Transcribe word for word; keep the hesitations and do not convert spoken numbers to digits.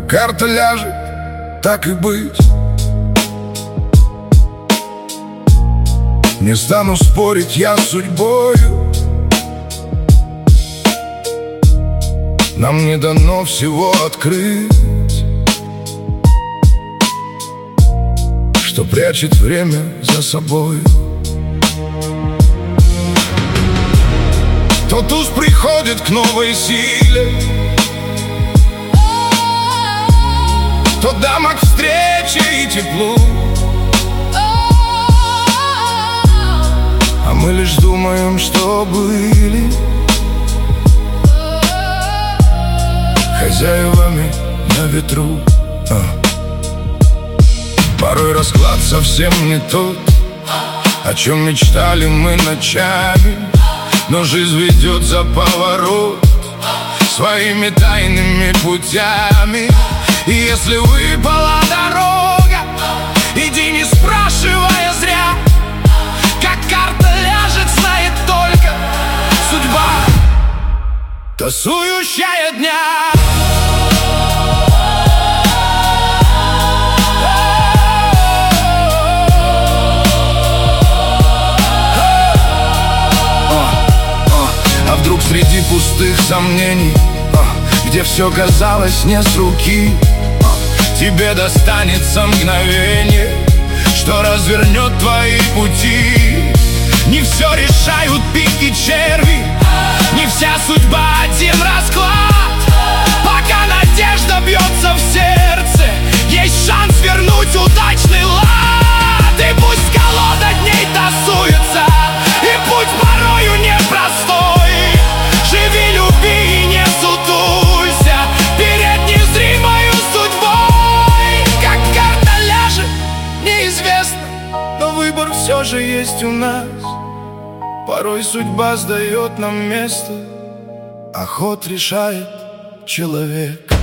Как карта ляжет, так и быть. Не стану спорить я с судьбою. Нам не дано всего открыть, что прячет время за собой. Тот уз приходит к новой силе, тот дама к встрече и теплу. А мы лишь думаем, что были хозяевами на ветру. а. Порой расклад совсем не тот, о чем мечтали мы ночами. Но жизнь ведет за поворот своими тайными путями. И если выпала дорога, иди, не спрашивая зря. Как карта ляжет, знает только судьба, тасующая дня. А вдруг среди пустых сомнений, где все казалось не с руки, тебе достанется мгновение, что развернет твои пути. Не все решают пики черви, не вся судьба один расклад. Пока надежда бьется в сердце, есть шанс вернуть удачный лад. И пусть колода дней тасуется, и путь порою непростой. Живи, люби и не сутулься перед незримою судьбой. Как карта ляжет, неизвестно, но выбор все же есть у нас. Порой судьба сдает нам место, а ход решает человек.